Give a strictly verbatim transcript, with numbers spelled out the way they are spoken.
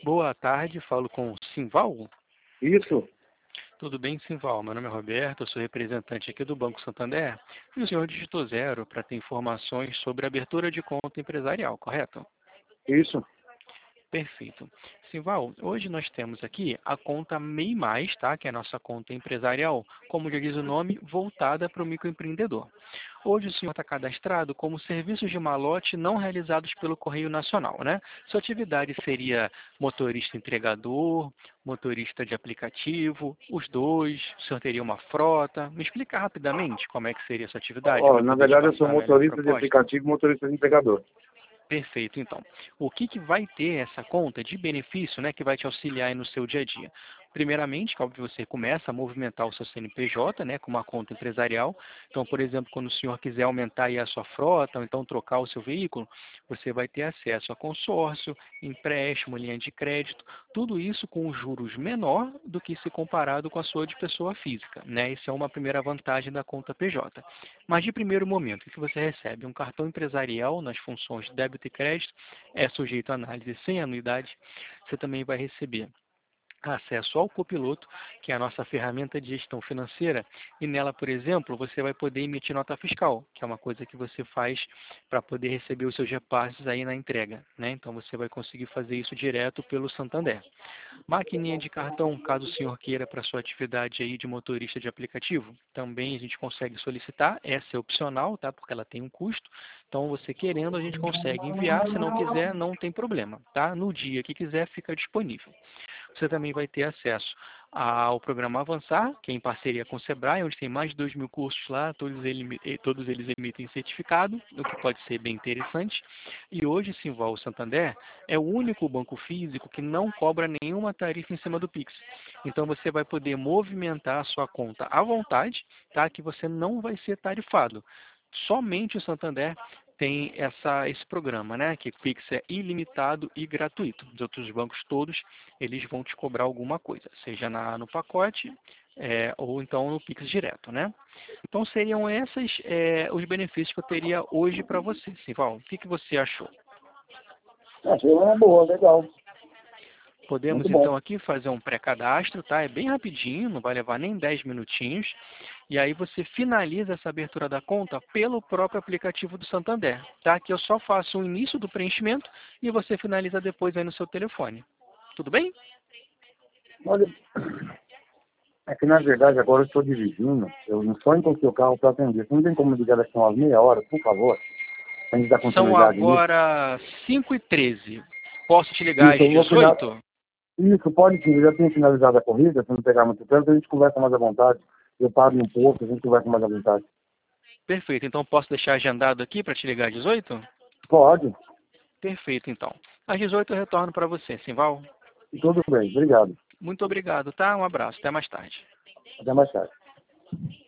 Boa tarde, falo com o Simval. Isso, Tudo bem, Simval? Meu nome é Roberto, eu sou representante aqui do Banco Santander e o senhor digitou zero para ter informações sobre a abertura de conta empresarial, correto? isso. Perfeito. Simval, hoje nós temos aqui a conta MEI Mais, tá? Que é a nossa conta empresarial, como já diz o nome, voltada para o microempreendedor. Hoje o senhor está cadastrado como serviços de malote não realizados pelo Correio Nacional, né? Sua atividade seria motorista entregador, motorista de aplicativo, os dois, o senhor teria uma frota. Me explica rapidamente como é que seria a sua atividade Ó, para na poder te verdade eu sou passar a melhor motorista de proposta. aplicativo e motorista de entregador. Perfeito, então. O que, que vai ter essa conta de benefício, né, que vai te auxiliar aí no seu dia a dia? Primeiramente, que óbvio, você começa a movimentar o seu C N P J, né, com uma conta empresarial. Então, por exemplo, quando o senhor quiser aumentar aí a sua frota, ou então trocar o seu veículo, você vai ter acesso a consórcio, empréstimo, linha de crédito, tudo isso com juros menor do que se comparado com a sua de pessoa física, né? Isso é uma primeira vantagem da conta P J. Mas de primeiro momento, o que você recebe? Um cartão empresarial nas funções de débito e crédito, é sujeito a análise sem anuidade. Você também vai receber acesso ao copiloto, que é a nossa ferramenta de gestão financeira, e nela, por exemplo, você vai poder emitir nota fiscal, que é uma coisa que você faz para poder receber os seus repasses aí na entrega, né? Então você vai conseguir fazer isso direto pelo Santander. Maquininha de cartão, caso o senhor queira para sua atividade aí de motorista de aplicativo, também a gente consegue solicitar, essa é opcional, tá? Porque ela tem um custo. Então, você querendo, a gente consegue enviar, se não quiser, não tem problema, tá? No dia que quiser, fica disponível. Você também vai ter acesso ao programa Avançar, que é em parceria com o Sebrae, onde tem mais de dois mil cursos lá, todos, ele, todos eles emitem certificado, o que pode ser bem interessante. E hoje, Simval Santander é o único banco físico que não cobra nenhuma tarifa em cima do Pix. Então, você vai poder movimentar a sua conta à vontade, tá? Que você não vai ser tarifado. Somente o Santander tem essa, esse programa, né? Que o Pix é ilimitado e gratuito. Os outros bancos todos, eles vão te cobrar alguma coisa, seja na, no pacote é, ou então no Pix direto, né? Então seriam esses é, os benefícios que eu teria hoje para você, Simval. O que, que você achou? Achei uma boa, legal. Podemos Muito bom. então aqui fazer um pré-cadastro, tá? É bem rapidinho, não vai levar nem dez minutinhos. E aí você finaliza essa abertura da conta pelo próprio aplicativo do Santander, tá? Que eu só faço o início do preenchimento e você finaliza depois aí no seu telefone. Tudo bem? Olha, é que na verdade agora eu estou dirigindo, eu não só encontrei o carro para atender. Você não tem como ligar daqui a umas meia hora, por favor, para a gente dar São continuidade nisso? agora cinco e treze. Posso te ligar Isso, às eu vou final... dezoito? Isso, pode sim, eu já tenho finalizado a corrida, se não pegar muito tempo, a gente conversa mais à vontade. Eu paro um pouco, a gente conversa mais à vontade. Perfeito. Então posso deixar agendado aqui para te ligar às dezoito? Pode? Perfeito, então. Às dezoito eu retorno para você, Simval. Tudo bem, obrigado. Muito obrigado, tá? Um abraço. Até mais tarde. Até mais tarde.